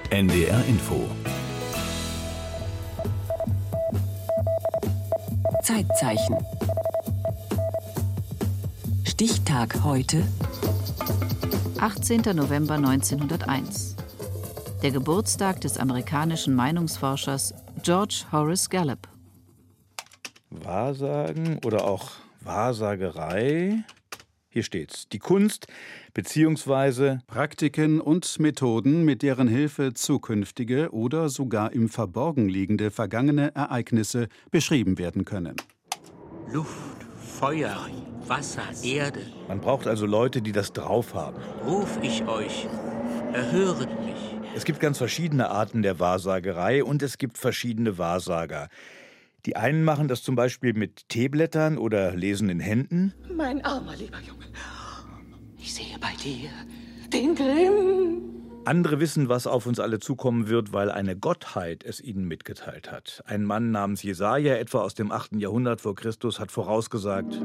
NDR Info. Zeitzeichen. Stichtag heute. 18. November 1901. Der Geburtstag des amerikanischen Meinungsforschers George Horace Gallup. Wahrsagen oder auch Wahrsagerei. Hier steht's. Die Kunst bzw. Praktiken und Methoden, mit deren Hilfe zukünftige oder sogar im Verborgen liegende vergangene Ereignisse beschrieben werden können. Luft, Feuer, Wasser, Erde. Man braucht also Leute, die das drauf haben. Ruf ich euch, erhöret mich. Es gibt ganz verschiedene Arten der Wahrsagerei und es gibt verschiedene Wahrsager. Die einen machen das zum Beispiel mit Teeblättern oder lesen in Händen. Mein armer, lieber Junge, ich sehe bei dir den Grimm. Andere wissen, was auf uns alle zukommen wird, weil eine Gottheit es ihnen mitgeteilt hat. Ein Mann namens Jesaja, etwa aus dem 8. Jahrhundert vor Christus, hat vorausgesagt: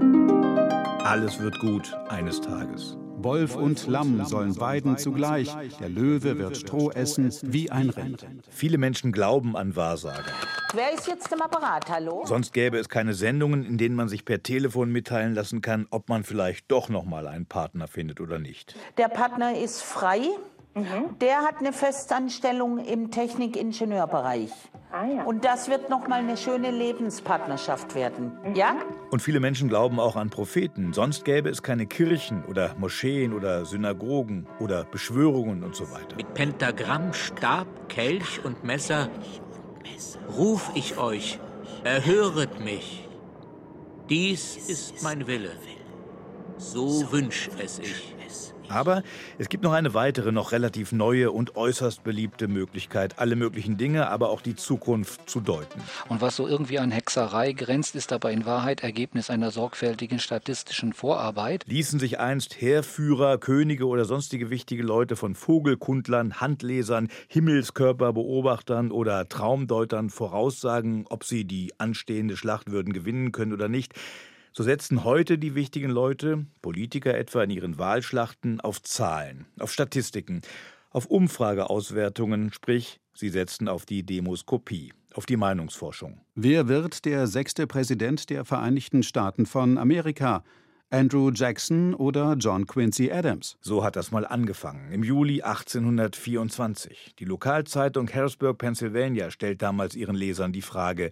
Alles wird gut eines Tages. Wolf und Lamm sollen weiden zugleich, der Löwe wird Stroh essen wie ein Rind. Viele Menschen glauben an Wahrsager. Wer ist jetzt im Apparat, hallo? Sonst gäbe es keine Sendungen, in denen man sich per Telefon mitteilen lassen kann, ob man vielleicht doch noch mal einen Partner findet oder nicht. Der Partner ist frei. Der hat eine Festanstellung im Technik-Ingenieurbereich. Ja. Und das wird noch mal eine schöne Lebenspartnerschaft werden. Ja? Und viele Menschen glauben auch an Propheten. Sonst gäbe es keine Kirchen oder Moscheen oder Synagogen oder Beschwörungen und so weiter. Mit Pentagramm, Stab, Kelch und Messer ruf ich euch, erhöret mich. Dies ist mein Wille. So wünsch es ich. Aber es gibt noch eine weitere, noch relativ neue und äußerst beliebte Möglichkeit, alle möglichen Dinge, aber auch die Zukunft zu deuten. Und was so irgendwie an Hexerei grenzt, ist aber in Wahrheit Ergebnis einer sorgfältigen statistischen Vorarbeit. Ließen sich einst Heerführer, Könige oder sonstige wichtige Leute von Vogelkundlern, Handlesern, Himmelskörperbeobachtern oder Traumdeutern voraussagen, ob sie die anstehende Schlacht würden gewinnen können oder nicht. So setzen heute die wichtigen Leute, Politiker etwa, in ihren Wahlschlachten auf Zahlen, auf Statistiken, auf Umfrageauswertungen, sprich, sie setzen auf die Demoskopie, auf die Meinungsforschung. Wer wird der 6. Präsident der Vereinigten Staaten von Amerika? Andrew Jackson oder John Quincy Adams? So hat das mal angefangen, im Juli 1824. Die Lokalzeitung Harrisburg, Pennsylvania, stellt damals ihren Lesern die Frage.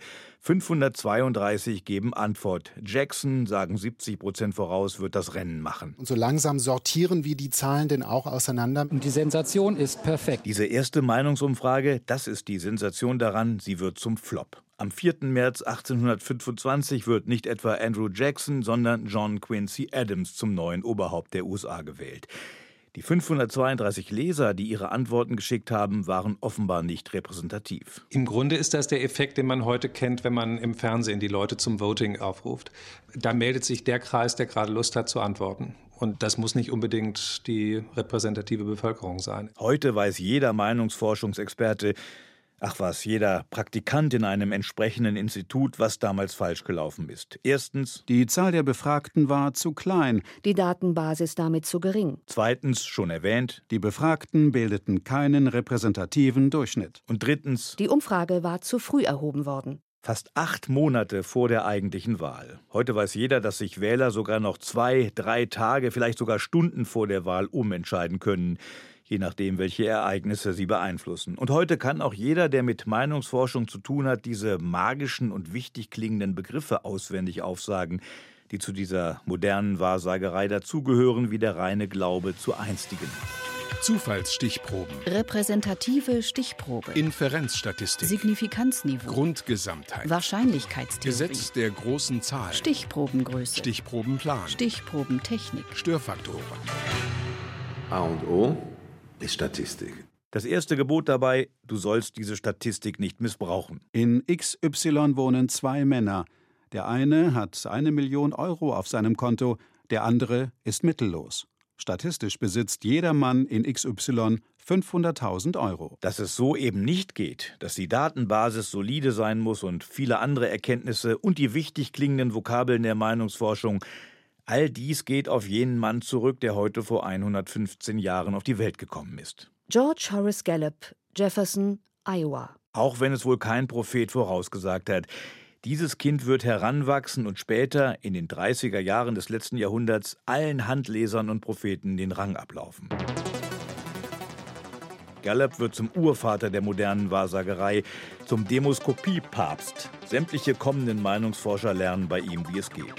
532 geben Antwort. Jackson, sagen 70% voraus, wird das Rennen machen. Und so langsam sortieren wir die Zahlen denn auch auseinander. Und die Sensation ist perfekt. Diese erste Meinungsumfrage, das ist die Sensation daran, sie wird zum Flop. Am 4. März 1825 wird nicht etwa Andrew Jackson, sondern John Quincy Adams zum neuen Oberhaupt der USA gewählt. Die 532 Leser, die ihre Antworten geschickt haben, waren offenbar nicht repräsentativ. Im Grunde ist das der Effekt, den man heute kennt, wenn man im Fernsehen die Leute zum Voting aufruft. Da meldet sich der Kreis, der gerade Lust hat zu antworten. Und das muss nicht unbedingt die repräsentative Bevölkerung sein. Heute weiß jeder Meinungsforschungsexperte, jeder Praktikant in einem entsprechenden Institut, was damals falsch gelaufen ist. Erstens: Die Zahl der Befragten war zu klein. Die Datenbasis damit zu gering. Zweitens, schon erwähnt: Die Befragten bildeten keinen repräsentativen Durchschnitt. Und drittens: Die Umfrage war zu früh erhoben worden. Fast 8 Monate vor der eigentlichen Wahl. Heute weiß jeder, dass sich Wähler sogar noch 2, 3 Tage, vielleicht sogar Stunden vor der Wahl umentscheiden können. Je nachdem, welche Ereignisse sie beeinflussen. Und heute kann auch jeder, der mit Meinungsforschung zu tun hat, diese magischen und wichtig klingenden Begriffe auswendig aufsagen, die zu dieser modernen Wahrsagerei dazugehören, wie der reine Glaube zu einstigen. Zufallsstichproben. Repräsentative Stichprobe. Inferenzstatistik. Signifikanzniveau. Grundgesamtheit. Wahrscheinlichkeitstheorie. Gesetz der großen Zahl. Stichprobengröße. Stichprobenplan. Stichprobentechnik. Störfaktoren. A und O ist Statistik. Das erste Gebot dabei: Du sollst diese Statistik nicht missbrauchen. In XY wohnen 2 Männer. Der eine hat 1 Million Euro auf seinem Konto, der andere ist mittellos. Statistisch besitzt jeder Mann in XY 500.000 Euro. Dass es so eben nicht geht, dass die Datenbasis solide sein muss und viele andere Erkenntnisse und die wichtig klingenden Vokabeln der Meinungsforschung, all dies geht auf jenen Mann zurück, der heute vor 115 Jahren auf die Welt gekommen ist. George Horace Gallup, Jefferson, Iowa. Auch wenn es wohl kein Prophet vorausgesagt hat. Dieses Kind wird heranwachsen und später, in den 30er Jahren des letzten Jahrhunderts, allen Handlesern und Propheten den Rang ablaufen. Gallup wird zum Urvater der modernen Wahrsagerei, zum Demoskopie-Papst. Sämtliche kommenden Meinungsforscher lernen bei ihm, wie es geht.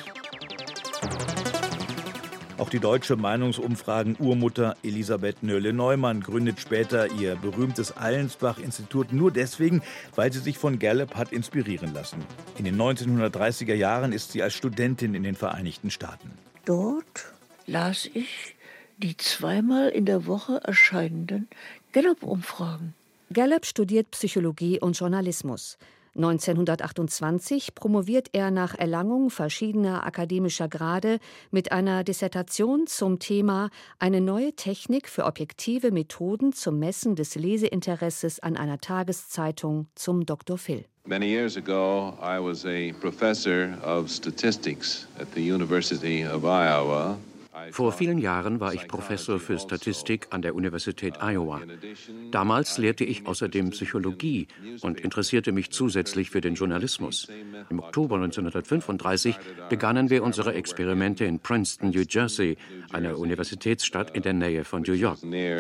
Auch die deutsche Meinungsumfragen-Urmutter Elisabeth Nöhle-Neumann gründet später ihr berühmtes Allensbach-Institut nur deswegen, weil sie sich von Gallup hat inspirieren lassen. In den 1930er Jahren ist sie als Studentin in den Vereinigten Staaten. Dort las ich die zweimal in der Woche erscheinenden Gallup-Umfragen. Gallup studiert Psychologie und Journalismus. 1928 promoviert er nach Erlangung verschiedener akademischer Grade mit einer Dissertation zum Thema »Eine neue Technik für objektive Methoden zum Messen des Leseinteresses an einer Tageszeitung« zum Dr. Phil. Many years ago, I was a professor of statistics at the University of Iowa. Vor vielen Jahren war ich Professor für Statistik an der Universität Iowa. Damals lehrte ich außerdem Psychologie und interessierte mich zusätzlich für den Journalismus. Im Oktober 1935 begannen wir unsere Experimente in Princeton, New Jersey, einer Universitätsstadt in der Nähe von New York.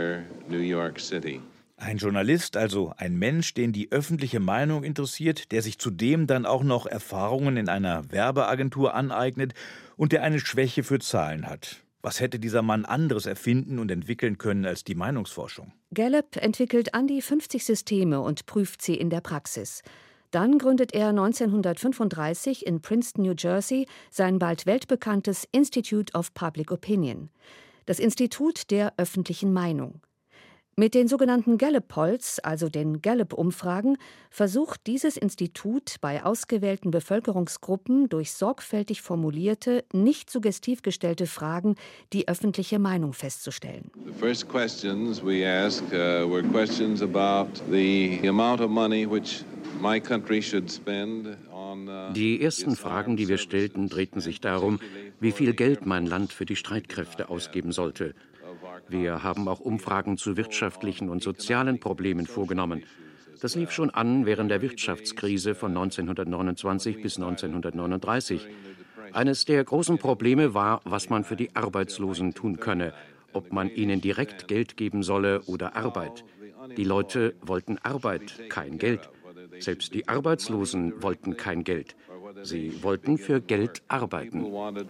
Ein Journalist, also ein Mensch, den die öffentliche Meinung interessiert, der sich zudem dann auch noch Erfahrungen in einer Werbeagentur aneignet und der eine Schwäche für Zahlen hat. Was hätte dieser Mann anderes erfinden und entwickeln können als die Meinungsforschung? Gallup entwickelt an die 50 Systeme und prüft sie in der Praxis. Dann gründet er 1935 in Princeton, New Jersey, sein bald weltbekanntes Institute of Public Opinion, das Institut der öffentlichen Meinung. Mit den sogenannten Gallup-Polls, also den Gallup-Umfragen, versucht dieses Institut bei ausgewählten Bevölkerungsgruppen durch sorgfältig formulierte, nicht suggestiv gestellte Fragen die öffentliche Meinung festzustellen. The first questions we asked were questions about the amount of money which my country should spend on. Die ersten Fragen, die wir stellten, drehten sich darum, wie viel Geld mein Land für die Streitkräfte ausgeben sollte. Wir haben auch Umfragen zu wirtschaftlichen und sozialen Problemen vorgenommen. Das lief schon an während der Wirtschaftskrise von 1929 bis 1939. Eines der großen Probleme war, was man für die Arbeitslosen tun könne, ob man ihnen direkt Geld geben solle oder Arbeit. Die Leute wollten Arbeit, kein Geld. Selbst die Arbeitslosen wollten kein Geld. Sie wollten für Geld arbeiten.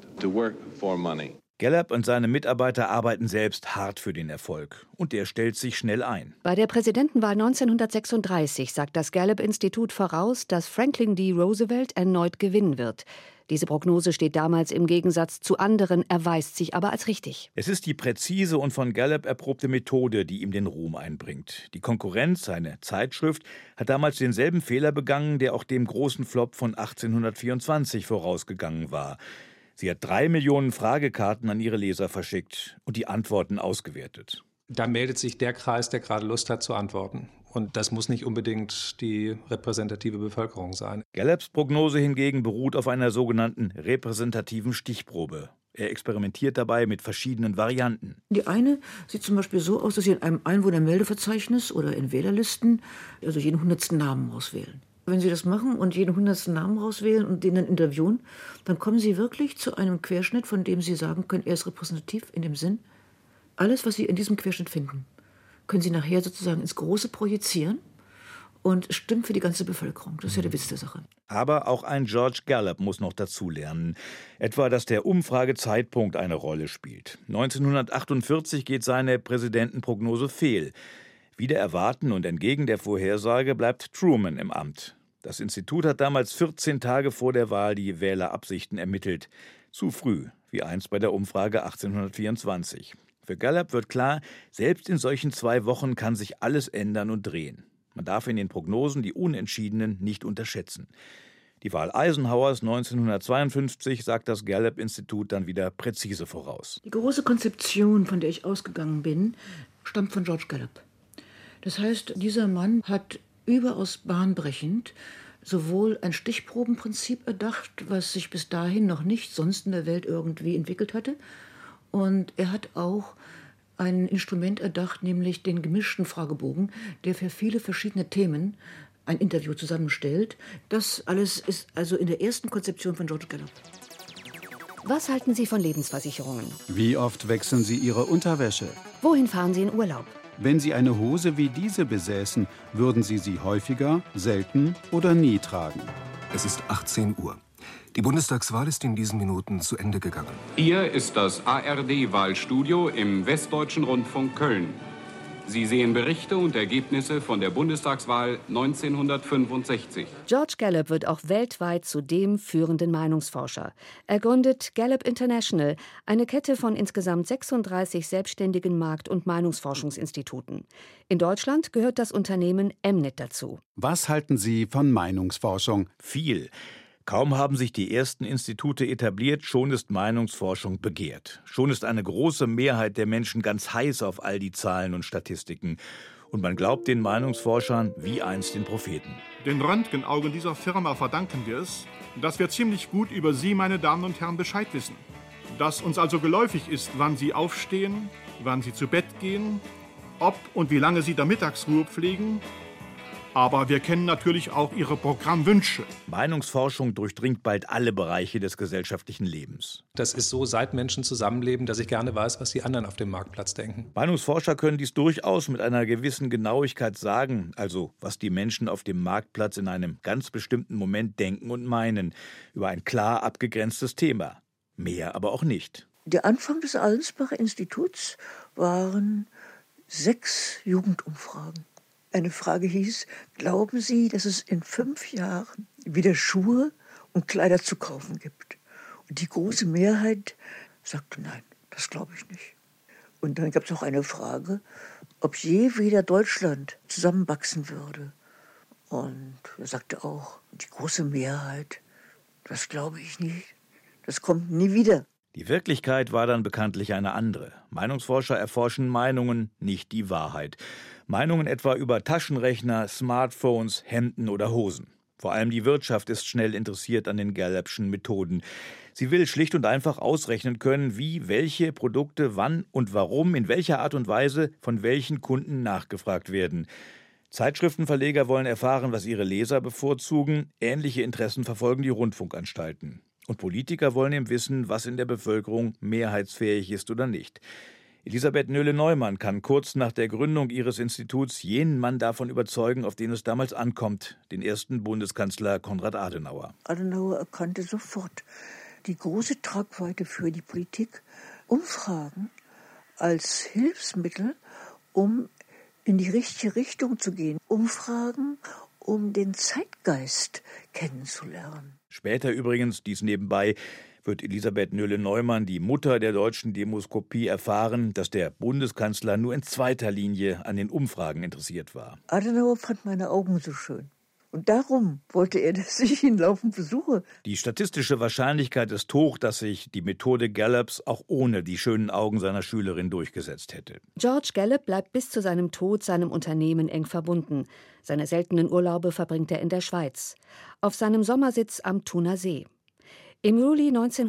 Gallup und seine Mitarbeiter arbeiten selbst hart für den Erfolg. Und der stellt sich schnell ein. Bei der Präsidentenwahl 1936 sagt das Gallup-Institut voraus, dass Franklin D. Roosevelt erneut gewinnen wird. Diese Prognose steht damals im Gegensatz zu anderen, erweist sich aber als richtig. Es ist die präzise und von Gallup erprobte Methode, die ihm den Ruhm einbringt. Die Konkurrenz, seine Zeitschrift, hat damals denselben Fehler begangen, der auch dem großen Flop von 1824 vorausgegangen war. Sie hat 3 Millionen Fragekarten an ihre Leser verschickt und die Antworten ausgewertet. Da meldet sich der Kreis, der gerade Lust hat zu antworten. Und das muss nicht unbedingt die repräsentative Bevölkerung sein. Gallups Prognose hingegen beruht auf einer sogenannten repräsentativen Stichprobe. Er experimentiert dabei mit verschiedenen Varianten. Die eine sieht zum Beispiel so aus, dass Sie in einem Einwohnermeldeverzeichnis oder in Wählerlisten also jeden 100. Namen auswählen. Wenn Sie das machen und jeden 100. Namen rauswählen und den dann interviewen, dann kommen Sie wirklich zu einem Querschnitt, von dem Sie sagen können, er ist repräsentativ in dem Sinn. Alles, was Sie in diesem Querschnitt finden, können Sie nachher sozusagen ins Große projizieren und stimmt für die ganze Bevölkerung. Das ist ja der Witz der Sache. Aber auch ein George Gallup muss noch dazulernen. Etwa, dass der Umfragezeitpunkt eine Rolle spielt. 1948 geht seine Präsidentenprognose fehl. Wider Erwarten und entgegen der Vorhersage bleibt Truman im Amt. Das Institut hat damals 14 Tage vor der Wahl die Wählerabsichten ermittelt. Zu früh, wie einst bei der Umfrage 1824. Für Gallup wird klar, selbst in solchen 2 Wochen kann sich alles ändern und drehen. Man darf in den Prognosen die Unentschiedenen nicht unterschätzen. Die Wahl Eisenhowers 1952 sagt das Gallup-Institut dann wieder präzise voraus. Die große Konzeption, von der ich ausgegangen bin, stammt von George Gallup. Das heißt, dieser Mann hat überaus bahnbrechend sowohl ein Stichprobenprinzip erdacht, was sich bis dahin noch nicht sonst in der Welt irgendwie entwickelt hatte. Und er hat auch ein Instrument erdacht, nämlich den gemischten Fragebogen, der für viele verschiedene Themen ein Interview zusammenstellt. Das alles ist also in der ersten Konzeption von George Gallup. Was halten Sie von Lebensversicherungen? Wie oft wechseln Sie Ihre Unterwäsche? Wohin fahren Sie in Urlaub? Wenn Sie eine Hose wie diese besäßen, würden Sie sie häufiger, selten oder nie tragen? Es ist 18 Uhr. Die Bundestagswahl ist in diesen Minuten zu Ende gegangen. Hier ist das ARD-Wahlstudio im Westdeutschen Rundfunk Köln. Sie sehen Berichte und Ergebnisse von der Bundestagswahl 1965. George Gallup wird auch weltweit zu dem führenden Meinungsforscher. Er gründet Gallup International, eine Kette von insgesamt 36 selbstständigen Markt- und Meinungsforschungsinstituten. In Deutschland gehört das Unternehmen Mnet dazu. Was halten Sie von Meinungsforschung? Viel. Kaum haben sich die ersten Institute etabliert, schon ist Meinungsforschung begehrt. Schon ist eine große Mehrheit der Menschen ganz heiß auf all die Zahlen und Statistiken. Und man glaubt den Meinungsforschern wie einst den Propheten. Den Röntgenaugen dieser Firma verdanken wir es, dass wir ziemlich gut über Sie, meine Damen und Herren, Bescheid wissen. Dass uns also geläufig ist, wann Sie aufstehen, wann Sie zu Bett gehen, ob und wie lange Sie der Mittagsruhe pflegen. Aber wir kennen natürlich auch Ihre Programmwünsche. Meinungsforschung durchdringt bald alle Bereiche des gesellschaftlichen Lebens. Das ist so, seit Menschen zusammenleben, dass ich gerne weiß, was die anderen auf dem Marktplatz denken. Meinungsforscher können dies durchaus mit einer gewissen Genauigkeit sagen, also was die Menschen auf dem Marktplatz in einem ganz bestimmten Moment denken und meinen, über ein klar abgegrenztes Thema. Mehr aber auch nicht. Der Anfang des Allensbacher Instituts waren 6 Jugendumfragen. Eine Frage hieß, glauben Sie, dass es in 5 Jahren wieder Schuhe und Kleider zu kaufen gibt? Und die große Mehrheit sagte, nein, das glaube ich nicht. Und dann gab es auch eine Frage, ob je wieder Deutschland zusammenwachsen würde. Und er sagte auch, die große Mehrheit, das glaube ich nicht, das kommt nie wieder. Die Wirklichkeit war dann bekanntlich eine andere. Meinungsforscher erforschen Meinungen, nicht die Wahrheit. Meinungen etwa über Taschenrechner, Smartphones, Hemden oder Hosen. Vor allem die Wirtschaft ist schnell interessiert an den Gallupschen Methoden. Sie will schlicht und einfach ausrechnen können, wie welche Produkte wann und warum, in welcher Art und Weise von welchen Kunden nachgefragt werden. Zeitschriftenverleger wollen erfahren, was ihre Leser bevorzugen. Ähnliche Interessen verfolgen die Rundfunkanstalten. Und Politiker wollen eben wissen, was in der Bevölkerung mehrheitsfähig ist oder nicht. Elisabeth Nöhle-Neumann kann kurz nach der Gründung ihres Instituts jenen Mann davon überzeugen, auf den es damals ankommt, den ersten Bundeskanzler Konrad Adenauer. Adenauer erkannte sofort die große Tragweite für die Politik, Umfragen als Hilfsmittel, um in die richtige Richtung zu gehen. Umfragen, um den Zeitgeist kennenzulernen. Später übrigens, dies nebenbei, wird Elisabeth Nöhle-Neumann, die Mutter der deutschen Demoskopie, erfahren, dass der Bundeskanzler nur in zweiter Linie an den Umfragen interessiert war. Adenauer fand meine Augen so schön. Und darum wollte er, dass ich ihn laufend besuche. Die statistische Wahrscheinlichkeit ist hoch, dass sich die Methode Gallups auch ohne die schönen Augen seiner Schülerin durchgesetzt hätte. George Gallup bleibt bis zu seinem Tod seinem Unternehmen eng verbunden. Seine seltenen Urlaube verbringt er in der Schweiz, auf seinem Sommersitz am Thuner See. Im Juli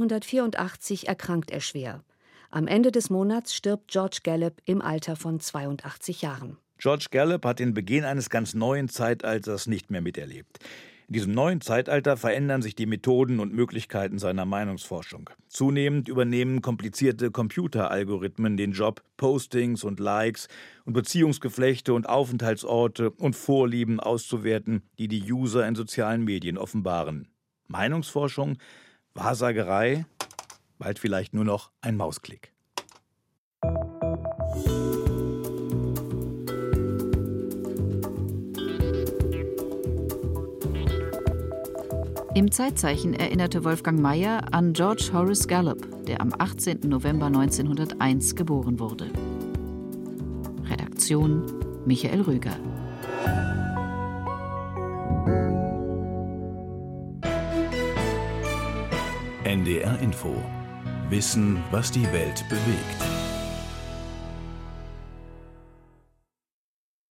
1984 erkrankt er schwer. Am Ende des Monats stirbt George Gallup im Alter von 82 Jahren. George Gallup hat den Beginn eines ganz neuen Zeitalters nicht mehr miterlebt. In diesem neuen Zeitalter verändern sich die Methoden und Möglichkeiten seiner Meinungsforschung. Zunehmend übernehmen komplizierte Computeralgorithmen den Job, Postings und Likes und Beziehungsgeflechte und Aufenthaltsorte und Vorlieben auszuwerten, die die User in sozialen Medien offenbaren. Meinungsforschung, Wahrsagerei, bald vielleicht nur noch ein Mausklick. Im Zeitzeichen erinnerte Wolfgang Mayer an George Horace Gallup, der am 18. November 1901 geboren wurde. Redaktion Michael Rüger. NDR Info. Wissen, was die Welt bewegt.